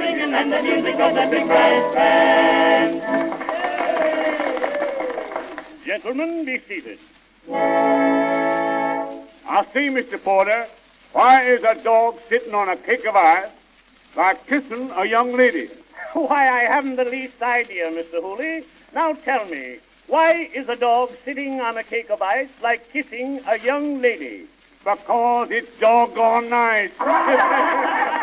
singing and the music of the big brass band. Gentlemen, be seated. I see, Mr. Porter, why is a dog sitting on a cake of ice like kissing a young lady? Why, I haven't the least idea, Mr. Hooley. Now tell me, why is a dog sitting on a cake of ice like kissing a young lady? Because it's doggone nice.